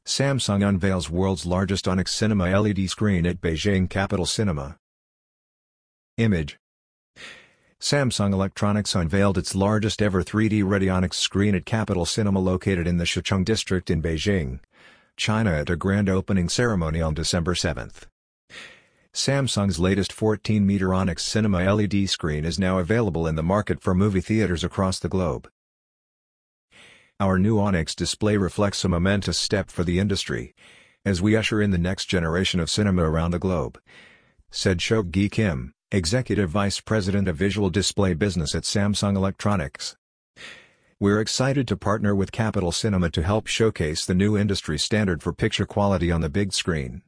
Samsung unveils world's largest Onyx Cinema LED screen at Beijing Capital Cinema. Image. Samsung Electronics unveiled its largest ever 3D-ready Onyx screen at Capital Cinema located in the Shicheng district in Beijing, China at a grand opening ceremony on December 7. Samsung's latest 14-meter Onyx Cinema LED screen is now available in the market for movie theaters across the globe. Our new Onyx display reflects a momentous step for the industry, as we usher in the next generation of cinema around the globe, said Seok-gi Kim, Executive Vice President of Visual Display Business at Samsung Electronics. We're excited to partner with Capital Cinema to help showcase the new industry standard for picture quality on the big screen.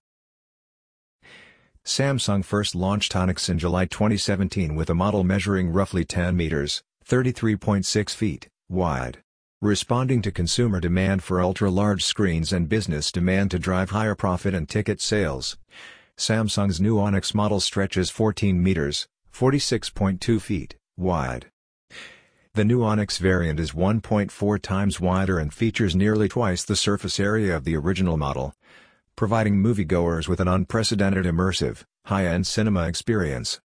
Samsung first launched Onyx in July 2017 with a model measuring roughly 10 meters, 33.6 feet, wide. Responding to consumer demand for ultra-large screens and business demand to drive higher profit and ticket sales, Samsung's new Onyx model stretches 14 meters, 46.2 feet, wide. The new Onyx variant is 1.4 times wider and features nearly twice the surface area of the original model, providing moviegoers with an unprecedented immersive, high-end cinema experience.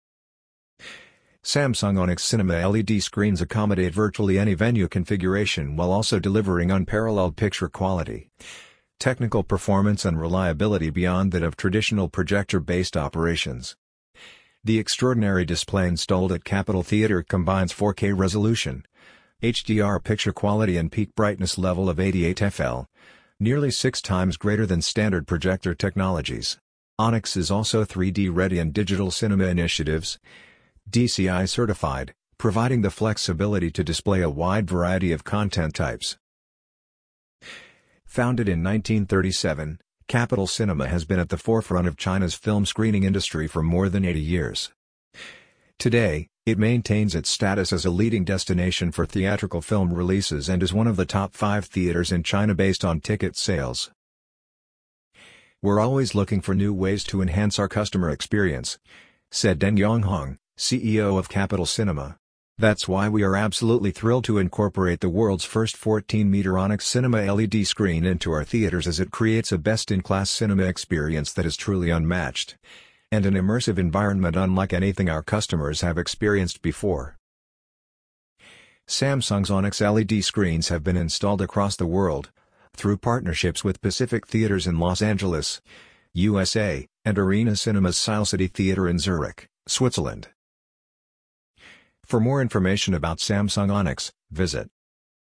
Samsung Onyx Cinema LED screens accommodate virtually any venue configuration while also delivering unparalleled picture quality, technical performance and reliability beyond that of traditional projector-based operations. The extraordinary display installed at Capitol Theatre combines 4K resolution, HDR picture quality and peak brightness level of 88 FL, nearly 6 times greater than standard projector technologies. Onyx is also 3D ready and Digital Cinema Initiatives DCI certified, providing the flexibility to display a wide variety of content types. Founded in 1937, Capital Cinema has been at the forefront of China's film screening industry for more than 80 years. Today, it maintains its status as a leading destination for theatrical film releases and is one of the top 5 theaters in China based on ticket sales. We're always looking for new ways to enhance our customer experience, said Deng Yonghong, CEO of Capital Cinema. That's why we are absolutely thrilled to incorporate the world's first 14-meter Onyx Cinema LED screen into our theaters, as it creates a best-in-class cinema experience that is truly unmatched, and an immersive environment unlike anything our customers have experienced before. Samsung's Onyx LED screens have been installed across the world, through partnerships with Pacific Theatres in Los Angeles, USA, and Arena Cinemas Sile City Theatre in Zurich, Switzerland. For more information about Samsung Onyx, visit